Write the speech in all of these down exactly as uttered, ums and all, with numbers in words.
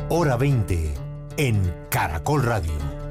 Hora veinte en Caracol Radio.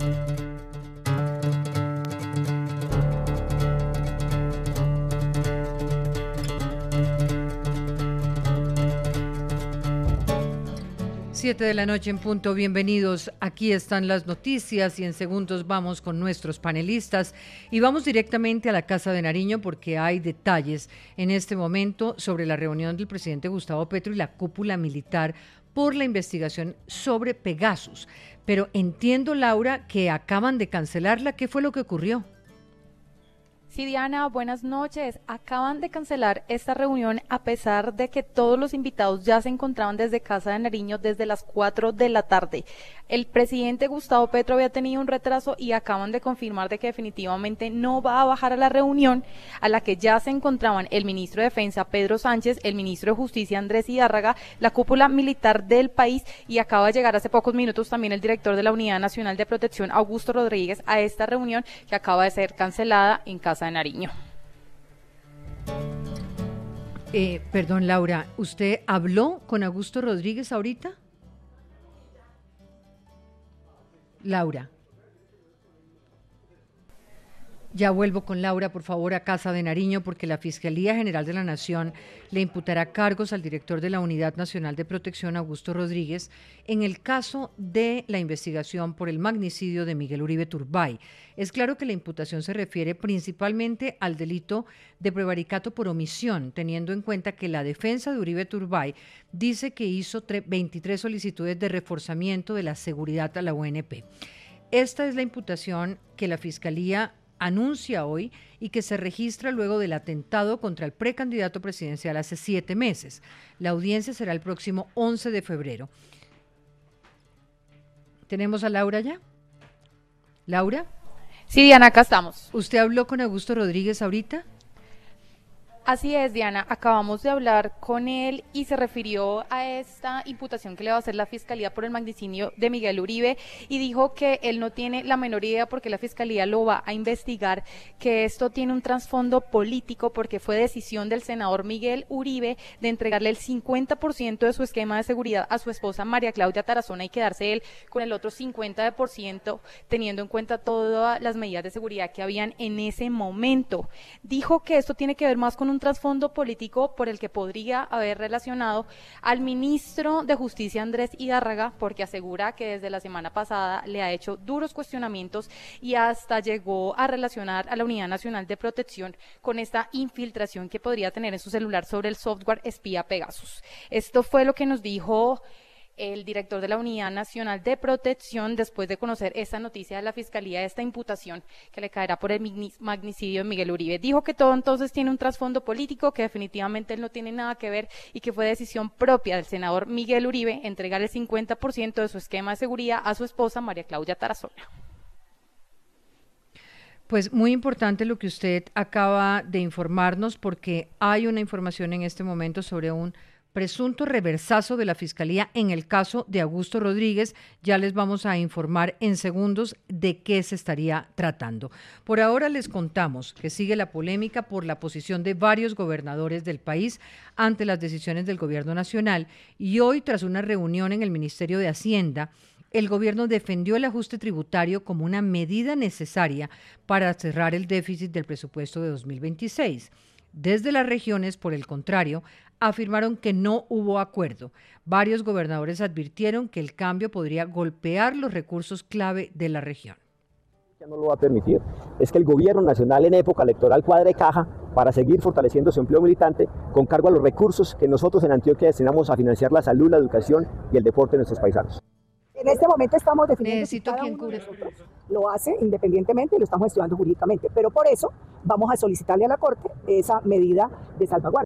Siete de la noche en punto, bienvenidos. Aquí están las noticias y en segundos vamos con nuestros panelistas y vamos directamente a la Casa de Nariño porque hay detalles en este momento sobre la reunión del presidente Gustavo Petro y la cúpula militar por la investigación sobre Pegasus. Pero entiendo, Laura, que acaban de cancelarla. ¿Qué fue lo que ocurrió? Sí, Diana, buenas noches. Acaban de cancelar esta reunión a pesar de que todos los invitados ya se encontraban desde Casa de Nariño desde las cuatro de la tarde. El presidente Gustavo Petro había tenido un retraso y acaban de confirmar de que definitivamente no va a bajar a la reunión a la que ya se encontraban el ministro de Defensa Pedro Sánchez, el ministro de Justicia Andrés Hidárraga, la cúpula militar del país y acaba de llegar hace pocos minutos también el director de la Unidad Nacional de Protección, Augusto Rodríguez, a esta reunión que acaba de ser cancelada en Casa de Nariño. Eh, perdón, Laura, ¿usted habló con Augusto Rodríguez ahorita? Laura. Ya vuelvo con Laura, por favor, a Casa de Nariño, porque la Fiscalía General de la Nación le imputará cargos al director de la Unidad Nacional de Protección, Augusto Rodríguez, en el caso de la investigación por el magnicidio de Miguel Uribe Turbay. Es claro que la imputación se refiere principalmente al delito de prevaricato por omisión, teniendo en cuenta que la defensa de Uribe Turbay dice que hizo veintitrés solicitudes de reforzamiento de la seguridad a la U N P. Esta es la imputación que la Fiscalía anuncia hoy y que se registra luego del atentado contra el precandidato presidencial hace siete meses. La audiencia será el próximo once de febrero. ¿Tenemos a Laura ya? ¿Laura? Sí, Diana, acá estamos. ¿Usted habló con Augusto Rodríguez ahorita? Así es, Diana, acabamos de hablar con él y se refirió a esta imputación que le va a hacer la Fiscalía por el magnicidio de Miguel Uribe y dijo que él no tiene la menor idea porque la Fiscalía lo va a investigar, que esto tiene un trasfondo político porque fue decisión del senador Miguel Uribe de entregarle el cincuenta por ciento de su esquema de seguridad a su esposa María Claudia Tarazona y quedarse él con el otro cincuenta por ciento teniendo en cuenta todas las medidas de seguridad que habían en ese momento. Dijo que esto tiene que ver más con un un trasfondo político por el que podría haber relacionado al ministro de Justicia Andrés Hidárraga, porque asegura que desde la semana pasada le ha hecho duros cuestionamientos y hasta llegó a relacionar a la Unidad Nacional de Protección con esta infiltración que podría tener en su celular sobre el software espía Pegasus. Esto fue lo que nos dijo el director de la Unidad Nacional de Protección después de conocer esta noticia de la Fiscalía, esta imputación que le caerá por el magnicidio de Miguel Uribe. Dijo que todo entonces tiene un trasfondo político, que definitivamente él no tiene nada que ver y que fue decisión propia del senador Miguel Uribe entregar el cincuenta por ciento de su esquema de seguridad a su esposa María Claudia Tarazona. Pues muy importante lo que usted acaba de informarnos porque hay una información en este momento sobre un presunto reversazo de la Fiscalía en el caso de Augusto Rodríguez. Ya les vamos a informar en segundos de qué se estaría tratando. Por ahora les contamos que sigue la polémica por la posición de varios gobernadores del país ante las decisiones del gobierno nacional y hoy, tras una reunión en el Ministerio de Hacienda, el gobierno defendió el ajuste tributario como una medida necesaria para cerrar el déficit del presupuesto de dos mil veintiséis. Desde las regiones, por el contrario, afirmaron que no hubo acuerdo. Varios gobernadores advirtieron que el cambio podría golpear los recursos clave de la región. No lo va a permitir. Es que el gobierno nacional en época electoral cuadre caja para seguir fortaleciendo su empleo militante con cargo a los recursos que nosotros en Antioquia destinamos a financiar la salud, la educación y el deporte de nuestros paisanos. En este momento estamos definiendo Necesito si cada quien uno de cure. nosotros lo hace independientemente y lo estamos estudiando jurídicamente, pero por eso vamos a solicitarle a la Corte esa medida de salvaguardia.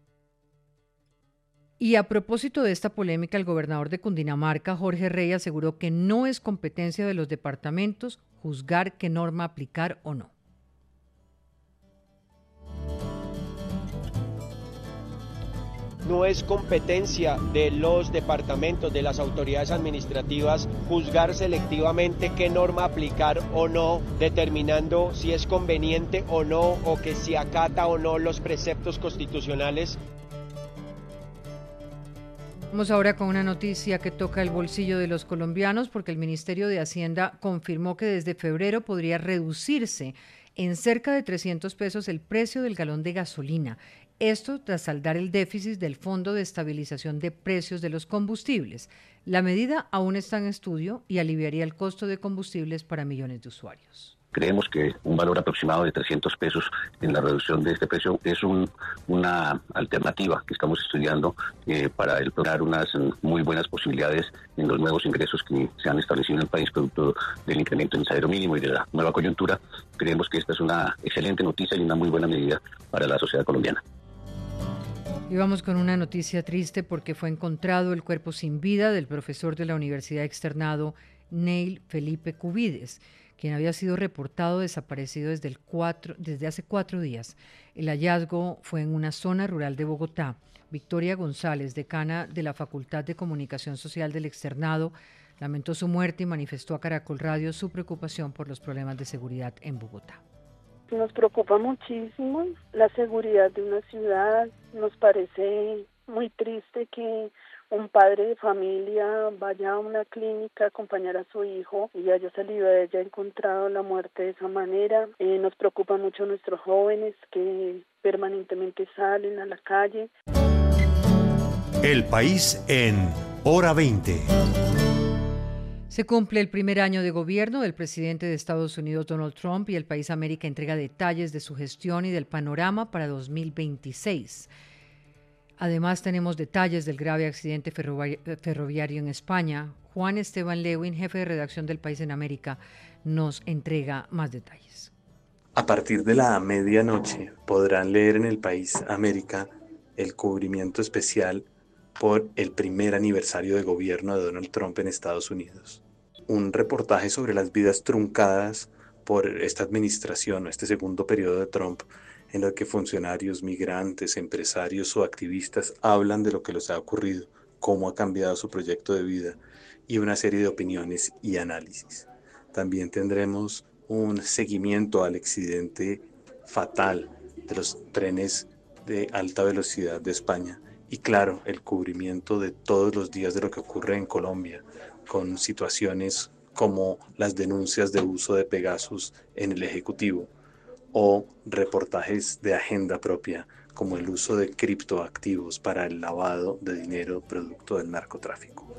Y a propósito de esta polémica, el gobernador de Cundinamarca, Jorge Rey, aseguró que no es competencia de los departamentos juzgar qué norma aplicar o no. No es competencia de los departamentos, de las autoridades administrativas, juzgar selectivamente qué norma aplicar o no, determinando si es conveniente o no, o que si acata o no los preceptos constitucionales. Vamos ahora con una noticia que toca el bolsillo de los colombianos, porque el Ministerio de Hacienda confirmó que desde febrero podría reducirse en cerca de trescientos pesos el precio del galón de gasolina. Esto tras saldar el déficit del Fondo de Estabilización de Precios de los Combustibles. La medida aún está en estudio y aliviaría el costo de combustibles para millones de usuarios. Creemos que un valor aproximado de trescientos pesos en la reducción de este precio es un, una alternativa que estamos estudiando eh, para lograr unas muy buenas posibilidades en los nuevos ingresos que se han establecido en el país producto del incremento en el salario mínimo y de la nueva coyuntura. Creemos que esta es una excelente noticia y una muy buena medida para la sociedad colombiana. Y vamos con una noticia triste porque fue encontrado el cuerpo sin vida del profesor de la Universidad Externado Neil Felipe Cubides, quien había sido reportado desaparecido desde, el cuatro, desde hace cuatro días. El hallazgo fue en una zona rural de Bogotá. Victoria González, decana de la Facultad de Comunicación Social del Externado, lamentó su muerte y manifestó a Caracol Radio su preocupación por los problemas de seguridad en Bogotá. Nos preocupa muchísimo la seguridad de una ciudad. Nos parece muy triste que un padre de familia vaya a una clínica a acompañar a su hijo y haya salido de ella encontrado la muerte de esa manera. Eh, nos preocupa mucho nuestros jóvenes que permanentemente salen a la calle. El país en Hora veinte. Se cumple el primer año de gobierno del presidente de Estados Unidos, Donald Trump, y el país América entrega detalles de su gestión y del panorama para dos mil veintiséis. Además, tenemos detalles del grave accidente ferrovi- ferroviario en España. Juan Esteban Lewin, jefe de redacción del País en América, nos entrega más detalles. A partir de la medianoche podrán leer en El País América el cubrimiento especial por el primer aniversario de gobierno de Donald Trump en Estados Unidos. Un reportaje sobre las vidas truncadas por esta administración o este segundo periodo de Trump, en el que funcionarios, migrantes, empresarios o activistas hablan de lo que les ha ocurrido, cómo ha cambiado su proyecto de vida y una serie de opiniones y análisis. También tendremos un seguimiento al accidente fatal de los trenes de alta velocidad de España y, claro, el cubrimiento de todos los días de lo que ocurre en Colombia, con situaciones como las denuncias de uso de Pegasus en el Ejecutivo o reportajes de agenda propia como el uso de criptoactivos para el lavado de dinero producto del narcotráfico.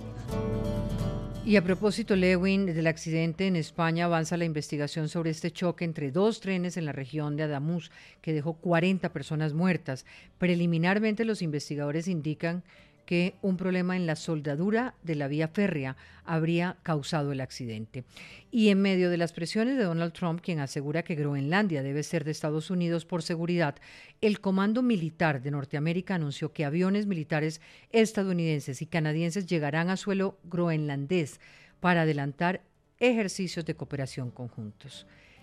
Y a propósito, Lewin, del accidente en España avanza la investigación sobre este choque entre dos trenes en la región de Ademuz que dejó cuarenta personas muertas. Preliminarmente, los investigadores indican que un problema en la soldadura de la vía férrea habría causado el accidente. Y en medio de las presiones de Donald Trump, quien asegura que Groenlandia debe ser de Estados Unidos por seguridad, el Comando Militar de Norteamérica anunció que aviones militares estadounidenses y canadienses llegarán a suelo groenlandés para adelantar ejercicios de cooperación conjuntos.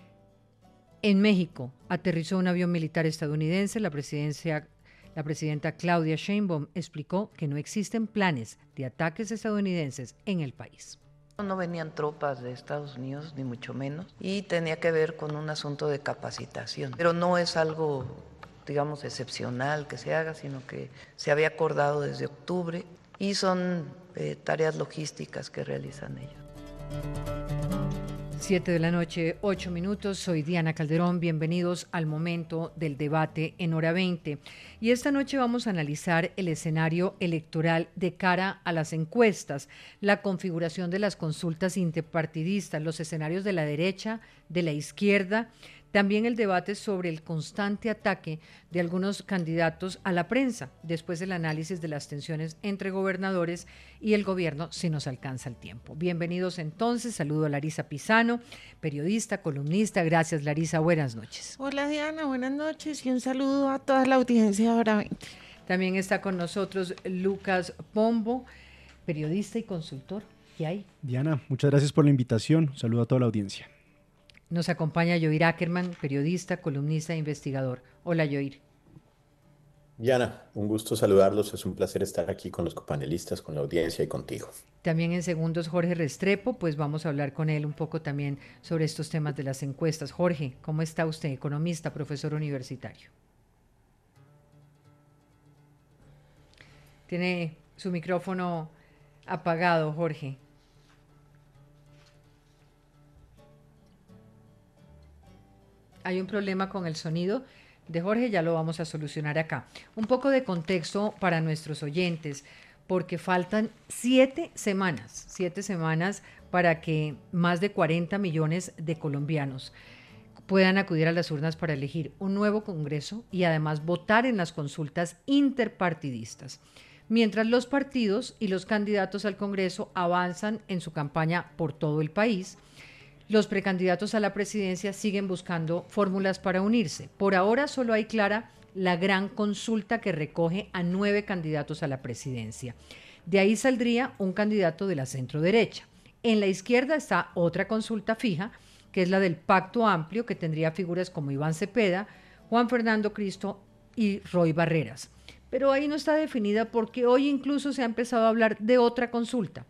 En México aterrizó un avión militar estadounidense. La presidencia La presidenta Claudia Sheinbaum explicó que no existen planes de ataques estadounidenses en el país. No venían tropas de Estados Unidos, ni mucho menos, y tenía que ver con un asunto de capacitación. Pero no es algo, digamos, excepcional que se haga, sino que se había acordado desde octubre y son eh, tareas logísticas que realizan ellos. Siete de la noche, ocho minutos. Soy Diana Calderón. Bienvenidos al momento del debate en Hora veinte. Y esta noche vamos a analizar el escenario electoral de cara a las encuestas, la configuración de las consultas interpartidistas, los escenarios de la derecha, de la izquierda, también el debate sobre el constante ataque de algunos candidatos a la prensa, después del análisis de las tensiones entre gobernadores y el gobierno, si nos alcanza el tiempo. Bienvenidos entonces, saludo a Larisa Pisano, periodista, columnista. Gracias, Larisa, buenas noches. Hola Diana, buenas noches y un saludo a toda la audiencia de Hora veinte. También está con nosotros Lucas Pombo, periodista y consultor. ¿Qué hay? Diana, muchas gracias por la invitación. Un saludo a toda la audiencia. Nos acompaña Yoir Ackerman, periodista, columnista e investigador. Hola, Yoir. Diana, un gusto saludarlos. Es un placer estar aquí con los copanelistas, con la audiencia y contigo. También en segundos Jorge Restrepo, pues vamos a hablar con él un poco también sobre estos temas de las encuestas. Jorge, ¿cómo está usted? Economista, profesor universitario. ¿Tiene su micrófono apagado, Jorge. Hay un problema con el sonido de Jorge, ya lo vamos a solucionar acá. Un poco de contexto para nuestros oyentes, porque faltan siete semanas, siete semanas para que más de cuarenta millones de colombianos puedan acudir a las urnas para elegir un nuevo Congreso y además votar en las consultas interpartidistas. Mientras los partidos y los candidatos al Congreso avanzan en su campaña por todo el país, los precandidatos a la presidencia siguen buscando fórmulas para unirse. Por ahora solo hay clara la gran consulta que recoge a nueve candidatos a la presidencia. De ahí saldría un candidato de la centro-derecha. En la izquierda está otra consulta fija, que es la del Pacto Amplio, que tendría figuras como Iván Cepeda, Juan Fernando Cristo y Roy Barreras. Pero ahí no está definida porque hoy incluso se ha empezado a hablar de otra consulta.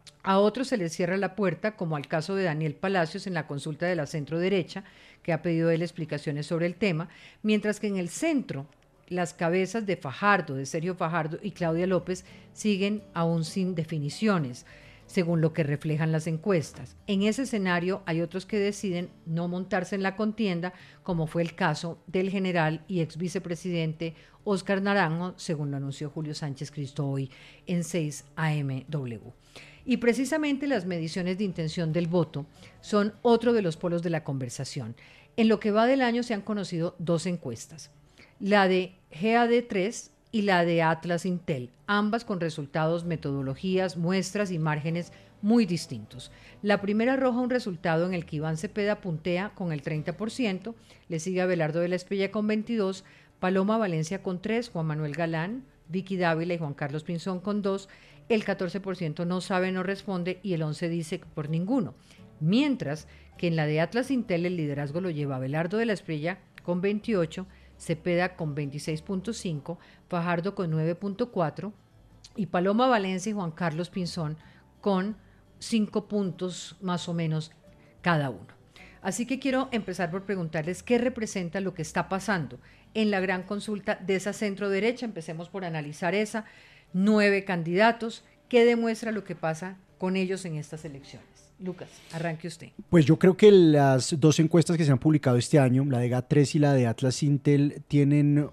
A otros se les cierra la puerta, como al caso de Daniel Palacios en la consulta de la centro-derecha, que ha pedido él explicaciones sobre el tema, mientras que en el centro las cabezas de Fajardo, de Sergio Fajardo y Claudia López siguen aún sin definiciones, según lo que reflejan las encuestas. En ese escenario hay otros que deciden no montarse en la contienda, como fue el caso del general y ex vicepresidente Óscar Naranjo, según lo anunció Julio Sánchez Cristo hoy en seis A M W. Y precisamente las mediciones de intención del voto son otro de los polos de la conversación. En lo que va del año se han conocido dos encuestas, la de G A D tres y la de Atlas Intel, ambas con resultados, metodologías, muestras y márgenes muy distintos. La primera arroja un resultado en el que Iván Cepeda puntea con el treinta por ciento, le sigue Abelardo de la Espriella con veintidós, Paloma Valencia con tres, Juan Manuel Galán, Vicky Dávila y Juan Carlos Pinzón con dos, el catorce por ciento no sabe, no responde y el once por ciento dice por ninguno. Mientras que en la de Atlas Intel el liderazgo lo lleva Abelardo de la Espriella con veintiocho, Cepeda con veintiséis punto cinco, Fajardo con nueve punto cuatro y Paloma Valencia y Juan Carlos Pinzón con cinco puntos más o menos cada uno. Así que quiero empezar por preguntarles qué representa lo que está pasando en la gran consulta de esa centro derecha. Empecemos por analizar esa, nueve candidatos, qué demuestra lo que pasa con ellos en estas elecciones. Lucas, arranque usted. Pues yo creo que las dos encuestas que se han publicado este año, la de G A D tres y la de Atlas Intel, tienen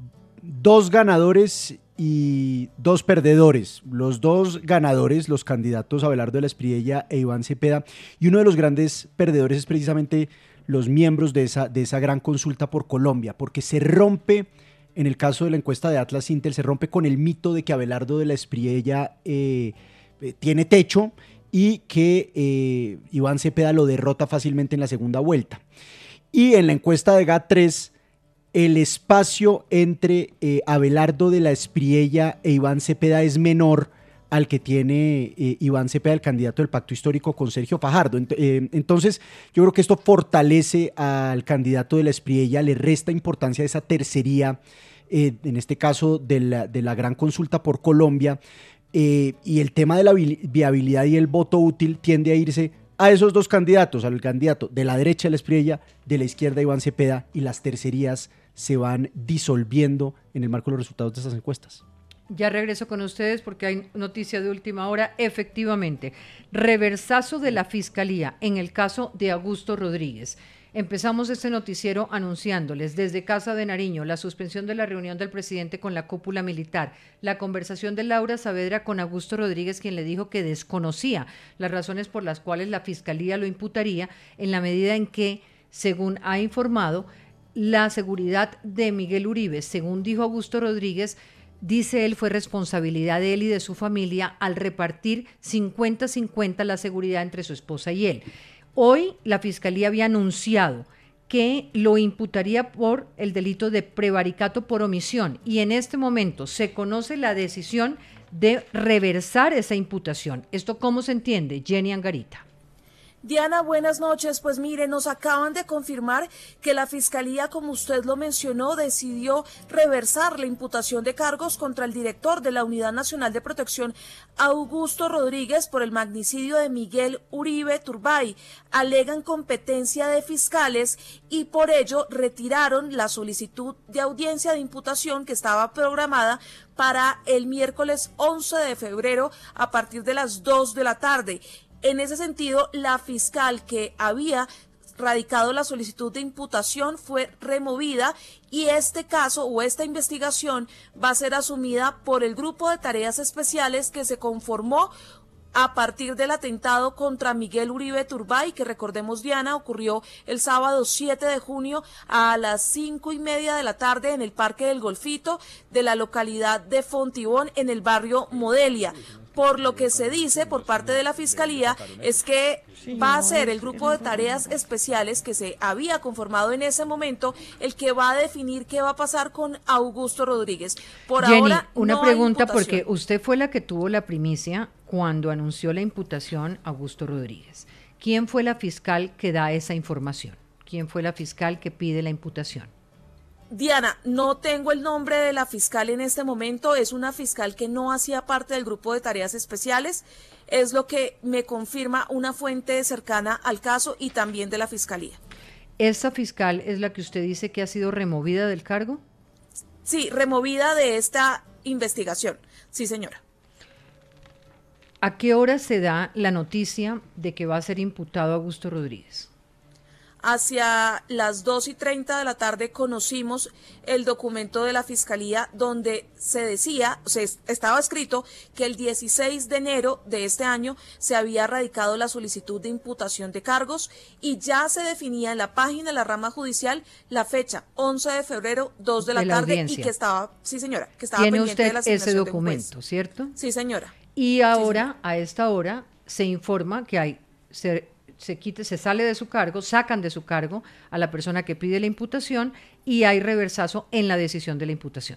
dos ganadores y dos perdedores. Los dos ganadores, los candidatos Abelardo de la Espriella e Iván Cepeda, y uno de los grandes perdedores es precisamente los miembros de esa, de esa gran consulta por Colombia, porque se rompe, en el caso de la encuesta de Atlas Intel, se rompe con el mito de que Abelardo de la Espriella eh, eh, tiene techo y que eh, Iván Cepeda lo derrota fácilmente en la segunda vuelta. Y en la encuesta de G A D tres, el espacio entre eh, Abelardo de la Espriella e Iván Cepeda es menor al que tiene eh, Iván Cepeda, el candidato del Pacto Histórico, con Sergio Fajardo. Ent- eh, entonces, yo creo que esto fortalece al candidato de la Espriella, le resta importancia a esa tercería, eh, en este caso de la, de la gran consulta por Colombia, eh, y el tema de la vi- viabilidad y el voto útil tiende a irse a esos dos candidatos, al candidato de la derecha de la Espriella, de la izquierda Iván Cepeda, y las tercerías se van disolviendo en el marco de los resultados de estas encuestas. Ya regreso con ustedes porque hay noticia de última hora. Efectivamente, reversazo de la Fiscalía en el caso de Augusto Rodríguez. Empezamos este noticiero anunciándoles desde Casa de Nariño la suspensión de la reunión del presidente con la cúpula militar, la conversación de Laura Saavedra con Augusto Rodríguez, quien le dijo que desconocía las razones por las cuales la Fiscalía lo imputaría, en la medida en que, según ha informado, la seguridad de Miguel Uribe, según dijo Augusto Rodríguez, dice él, fue responsabilidad de él y de su familia al repartir cincuenta cincuenta la seguridad entre su esposa y él. Hoy la Fiscalía había anunciado que lo imputaría por el delito de prevaricato por omisión y en este momento se conoce la decisión de reversar esa imputación. ¿Esto cómo se entiende, Jenny Angarita? Diana, buenas noches. Pues mire, nos acaban de confirmar que la Fiscalía, como usted lo mencionó, decidió reversar la imputación de cargos contra el director de la Unidad Nacional de Protección, Augusto Rodríguez, por el magnicidio de Miguel Uribe Turbay. Alegan competencia de fiscales y por ello retiraron la solicitud de audiencia de imputación que estaba programada para el miércoles once de febrero a partir de las dos de la tarde. En ese sentido, la fiscal que había radicado la solicitud de imputación fue removida y este caso o esta investigación va a ser asumida por el grupo de tareas especiales que se conformó a partir del atentado contra Miguel Uribe Turbay, que recordemos, Diana, ocurrió el sábado siete de junio a las cinco y media de la tarde en el Parque del Golfito de la localidad de Fontibón, en el barrio Modelia. Por lo que se dice por parte de la Fiscalía es que va a ser el grupo de tareas especiales que se había conformado en ese momento el que va a definir qué va a pasar con Augusto Rodríguez. Por Jenny, ahora una no pregunta, hay imputación. porque usted fue la que tuvo la primicia cuando anunció la imputación a Augusto Rodríguez. ¿Quién fue la fiscal que da esa información? ¿Quién fue la fiscal que pide la imputación? Diana, no tengo el nombre de la fiscal en este momento, es una fiscal que no hacía parte del grupo de tareas especiales, es lo que me confirma una fuente cercana al caso y también de la Fiscalía. ¿Esa fiscal es la que usted dice que ha sido removida del cargo? Sí, removida de esta investigación, sí señora. ¿A qué hora se da la noticia de que va a ser imputado Augusto Rodríguez? Hacia las dos y treinta de la tarde conocimos el documento de la Fiscalía donde se decía, se estaba escrito que el dieciséis de enero de este año se había radicado la solicitud de imputación de cargos y ya se definía en la página de la rama judicial la fecha, once de febrero, dos de la, de la tarde, audiencia. y que estaba, sí señora, que estaba ¿Tiene pendiente usted de la ese asignación de un documento, juez. cierto? Sí señora. Y ahora, sí, a esta hora, se informa que hay... Se, se quite, se sale de su cargo, sacan de su cargo a la persona que pide la imputación y hay reversazo en la decisión de la imputación.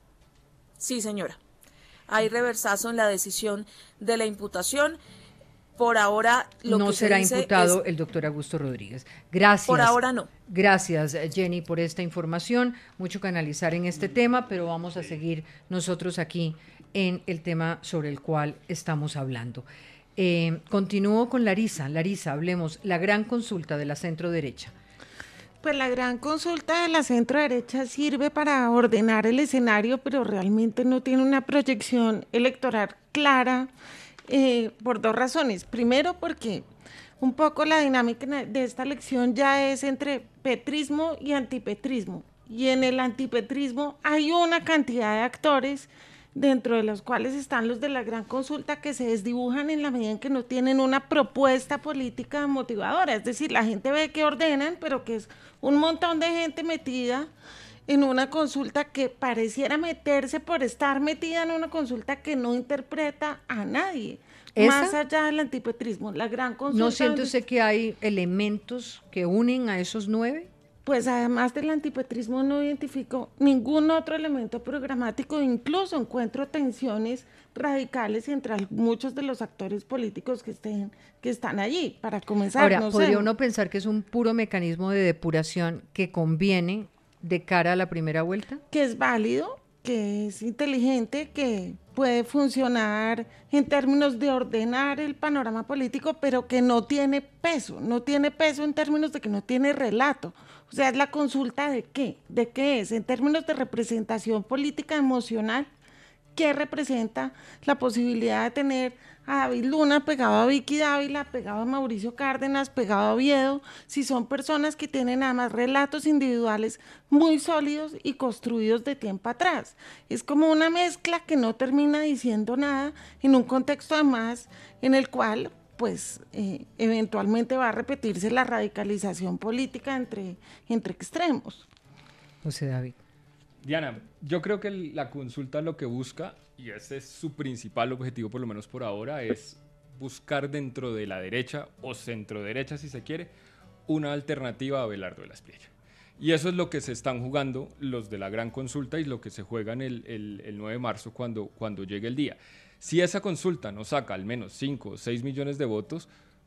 Sí, señora. Hay reversazo en la decisión de la imputación. Por ahora lo no que será se dice imputado es, el doctor Augusto Rodríguez. Gracias. Por ahora no. Gracias, Jenny, por esta información. Mucho que analizar en este tema, pero vamos a seguir nosotros aquí en el tema sobre el cual estamos hablando. Eh, continúo con Larisa. Larisa, hablemos, la gran consulta de la centro derecha. Pues la gran consulta de la centro derecha sirve para ordenar el escenario, pero realmente no tiene una proyección electoral clara eh, por dos razones. Primero, porque un poco la dinámica de esta elección ya es entre petrismo y antipetrismo. Y en el antipetrismo hay una cantidad de actores dentro de los cuales están los de la gran consulta que se desdibujan en la medida en que no tienen una propuesta política motivadora, es decir, la gente ve que ordenan, pero que es un montón de gente metida en una consulta que pareciera meterse por estar metida en una consulta que no interpreta a nadie, ¿Esa? Más allá del antipetrismo, la gran consulta. ¿No siente usted que hay elementos que unen a esos nueve? Pues además del antipetrismo no identifico ningún otro elemento programático, incluso encuentro tensiones radicales entre muchos de los actores políticos que estén que están allí, para comenzar. Ahora, no ¿podría sé. uno pensar que es un puro mecanismo de depuración que conviene de cara a la primera vuelta? Que es válido, que es inteligente, que puede funcionar en términos de ordenar el panorama político, pero que no tiene peso, no tiene peso en términos de que no tiene relato. O sea, es la consulta de qué, de qué es, en términos de representación política emocional, qué representa la posibilidad de tener a David Luna pegado a Vicky Dávila, pegado a Mauricio Cárdenas, pegado a Oviedo, si son personas que tienen además relatos individuales muy sólidos y construidos de tiempo atrás. Es como una mezcla que no termina diciendo nada en un contexto además en el cual pues eh, eventualmente va a repetirse la radicalización política entre, entre extremos. José David. Diana, yo creo que la consulta lo que busca, y ese es su principal objetivo por lo menos por ahora, es buscar dentro de la derecha o centro derecha si se quiere, una alternativa a Abelardo de la Espriella. Y eso es lo que se están jugando los de la gran consulta y lo que se juegan el, el, el nueve de marzo cuando, cuando llegue el día. Si esa consulta nos saca al menos cinco o seis millones de votos,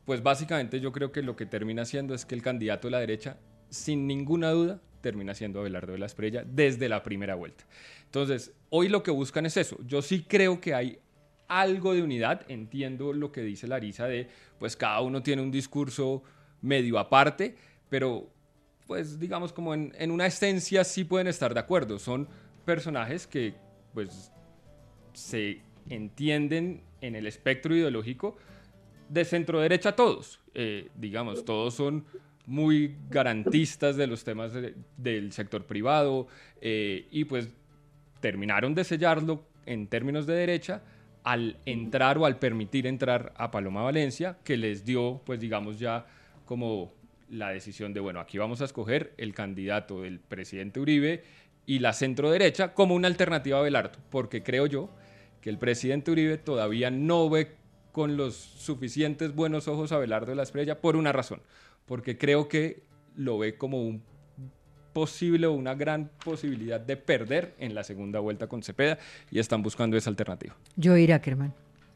pues básicamente yo creo que lo que termina siendo es que el candidato de la derecha, sin ninguna duda, termina siendo Abelardo de la Espriella desde la primera vuelta. Entonces, hoy lo que buscan es eso. Yo sí creo que hay algo de unidad, entiendo lo que dice Larisa de, pues cada uno tiene un discurso medio aparte, pero pues digamos como en, en una esencia sí pueden estar de acuerdo. Son personajes que pues se entienden en el espectro ideológico de centro derecha todos, eh, digamos, todos son muy garantistas de los temas de, del sector privado eh, y pues terminaron de sellarlo en términos de derecha al entrar o al permitir entrar a Paloma Valencia, que les dio, pues digamos ya como la decisión de, bueno, aquí vamos a escoger el candidato del presidente Uribe y la centro derecha como una alternativa a Abelardo, porque creo yo que el presidente Uribe todavía no ve con los suficientes buenos ojos a Abelardo de la Espriella por una razón, porque creo que lo ve como un posible o una gran posibilidad de perder en la segunda vuelta con Cepeda y están buscando esa alternativa. Joir Ackerman.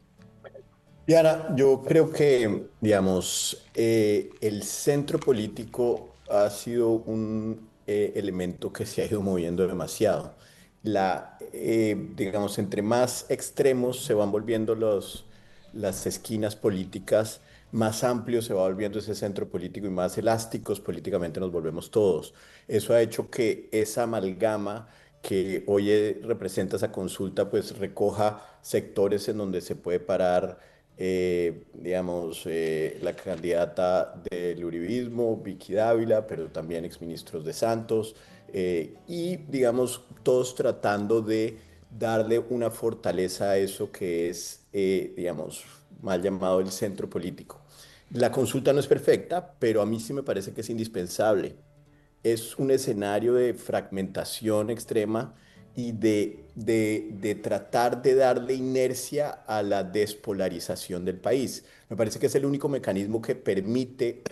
Diana, yo creo que, digamos, eh, el centro político ha sido un eh, elemento que se ha ido moviendo demasiado. La, eh, digamos, entre más extremos se van volviendo los, las esquinas políticas, más amplio se va volviendo ese centro político y más elásticos políticamente nos volvemos todos. Eso ha hecho que esa amalgama que hoy eh, representa esa consulta, pues recoja sectores en donde se puede parar, eh, digamos, eh, la candidata del uribismo, Vicky Dávila, pero también exministros de Santos, eh, y, digamos, todos tratando de darle una fortaleza a eso que es, eh, digamos, mal llamado el centro político. La consulta no es perfecta, pero a mí sí me parece que es indispensable. Es un escenario de fragmentación extrema y de, de, de tratar de darle inercia a la despolarización del país. Me parece que es el único mecanismo que permite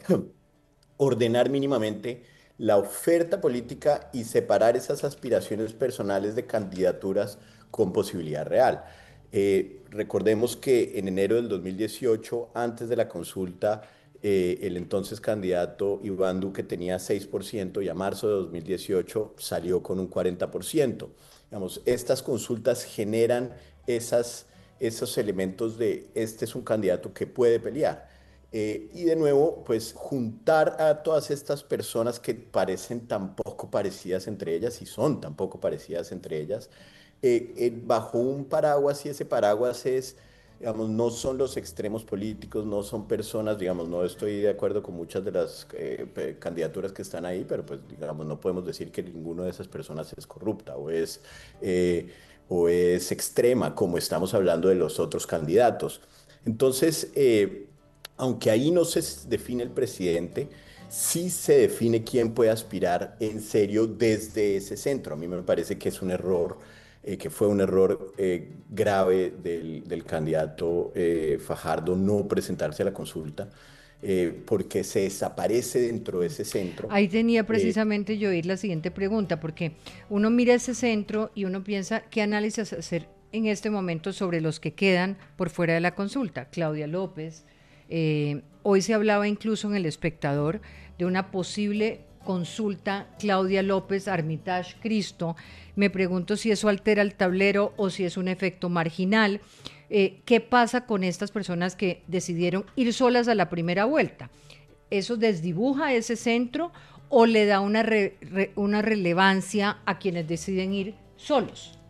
ordenar mínimamente la oferta política y separar esas aspiraciones personales de candidaturas con posibilidad real. Eh, recordemos que en enero del dos mil dieciocho, antes de la consulta, eh, el entonces candidato Iván Duque tenía seis por ciento y a marzo de dos mil dieciocho salió con un cuarenta por ciento. Digamos, estas consultas generan esas, esos elementos de este es un candidato que puede pelear. Eh, y de nuevo, pues juntar a todas estas personas que parecen tan poco parecidas entre ellas y son tan poco parecidas entre ellas, Eh, eh, bajo un paraguas, y ese paraguas es, digamos, no son los extremos políticos, no son personas, digamos, no estoy de acuerdo con muchas de las eh, candidaturas que están ahí, pero pues, digamos, no podemos decir que ninguna de esas personas es corrupta o es, eh, o es extrema, como estamos hablando de los otros candidatos. Entonces, eh, aunque ahí no se define el presidente, sí se define quién puede aspirar en serio desde ese centro. A mí me parece que es un error Eh, que fue un error eh, grave del, del candidato eh, Fajardo no presentarse a la consulta, eh, porque se desaparece dentro de ese centro. Ahí tenía precisamente eh, yo ir la siguiente pregunta, porque uno mira ese centro y uno piensa qué análisis hacer en este momento sobre los que quedan por fuera de la consulta. Claudia López, eh, hoy se hablaba incluso en El Espectador de una posible consulta Claudia López, Armitage, Cristo. Me pregunto si eso altera el tablero o si es un efecto marginal. Eh, ¿Qué pasa con estas personas que decidieron ir solas a la primera vuelta? ¿Eso desdibuja ese centro o le da una, re, re, una relevancia a quienes deciden ir solos?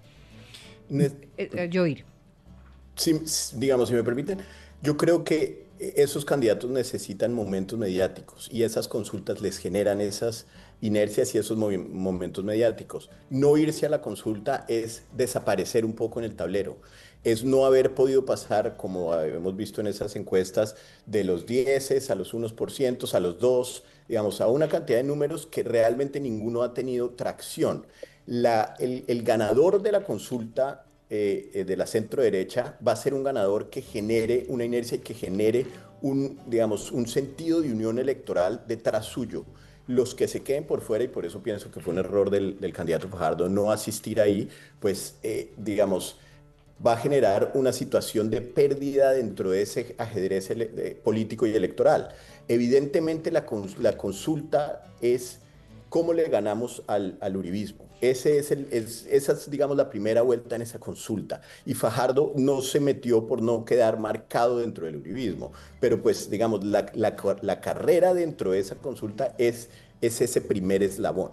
Ne eh, eh, yo ir. Sí, digamos, si me permiten, yo creo que esos candidatos necesitan momentos mediáticos y esas consultas les generan esas inercias y esos momentos mediáticos. No irse a la consulta es desaparecer un poco en el tablero, es no haber podido pasar, como hemos visto en esas encuestas, de los diez a los uno por ciento, a los dos, digamos, a una cantidad de números que realmente ninguno ha tenido tracción. La, el, el ganador de la consulta Eh, de la centro derecha va a ser un ganador que genere una inercia y que genere un, digamos, un sentido de unión electoral detrás suyo. Los que se queden por fuera, y por eso pienso que fue un error del, del candidato Fajardo no asistir ahí, pues, eh, digamos, va a generar una situación de pérdida dentro de ese ajedrez político y electoral. Evidentemente la, la consulta es cómo le ganamos al, al uribismo. Ese es el, es, esa es, digamos, la primera vuelta en esa consulta. Y Fajardo no se metió por no quedar marcado dentro del uribismo. Pero pues, digamos, la, la, la carrera dentro de esa consulta es, es ese primer eslabón.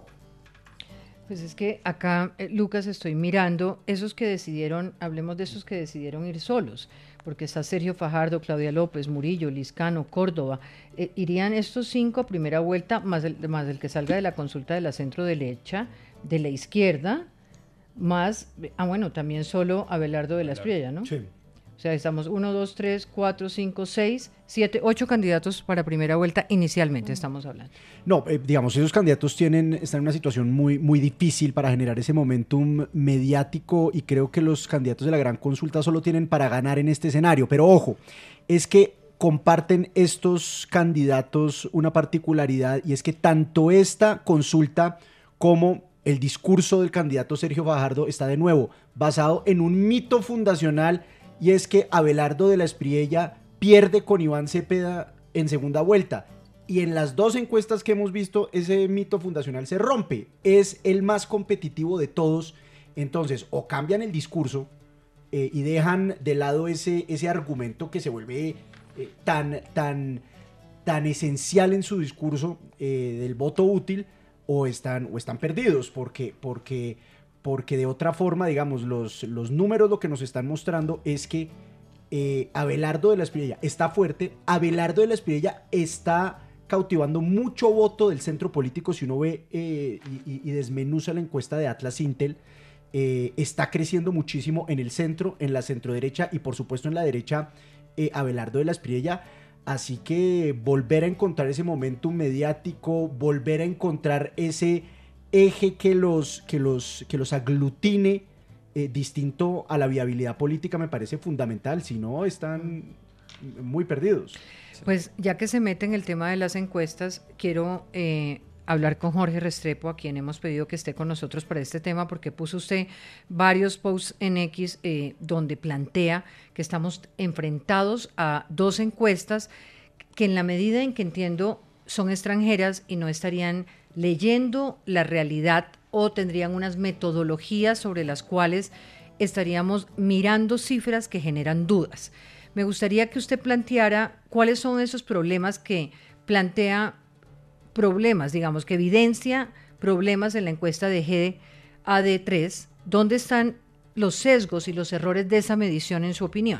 Pues es que acá, eh, Lucas, estoy mirando esos que decidieron, hablemos de esos que decidieron ir solos, porque está Sergio Fajardo, Claudia López, Murillo, Liscano, Córdoba. Eh, irían estos cinco a primera vuelta, más el, más el que salga de la consulta de la centro derecha, de la izquierda, más, ah bueno, también solo Abelardo de la Espriella, ¿no? Sí. O sea, estamos uno, dos, tres, cuatro, cinco, seis, siete, ocho candidatos para primera vuelta inicialmente, estamos hablando. No, eh, digamos, esos candidatos tienen, están en una situación muy, muy difícil para generar ese momentum mediático, y creo que los candidatos de la gran consulta solo tienen para ganar en este escenario. Pero ojo, es que comparten estos candidatos una particularidad, y es que tanto esta consulta como el discurso del candidato Sergio Fajardo está de nuevo basado en un mito fundacional, y es que Abelardo de la Espriella pierde con Iván Cepeda en segunda vuelta. Y en las dos encuestas que hemos visto, ese mito fundacional se rompe. Es el más competitivo de todos. Entonces, o cambian el discurso eh, y dejan de lado ese, ese argumento que se vuelve eh, tan, tan, tan esencial en su discurso eh, del voto útil, o están, o están perdidos, porque... porque porque de otra forma, digamos, los, los números lo que nos están mostrando es que eh, Abelardo de la Espriella está fuerte. Abelardo de la Espriella está cautivando mucho voto del centro político. Si uno ve eh, y, y desmenuza la encuesta de Atlas Intel, eh, está creciendo muchísimo en el centro, en la centroderecha y por supuesto en la derecha, eh, Abelardo de la Espriella. Así que volver a encontrar ese momentum mediático, volver a encontrar ese eje que los, que los, que los aglutine eh, distinto a la viabilidad política, me parece fundamental. Si no, están muy perdidos. Pues ya que se mete en el tema de las encuestas, quiero eh, hablar con Jorge Restrepo, a quien hemos pedido que esté con nosotros para este tema, porque puso usted varios posts en X eh, donde plantea que estamos enfrentados a dos encuestas que, en la medida en que entiendo, son extranjeras y no estarían leyendo la realidad, o tendrían unas metodologías sobre las cuales estaríamos mirando cifras que generan dudas. Me gustaría que usted planteara cuáles son esos problemas que plantea, problemas, digamos, que evidencia problemas en la encuesta de G A D tres. ¿Dónde están los sesgos y los errores de esa medición, en su opinión?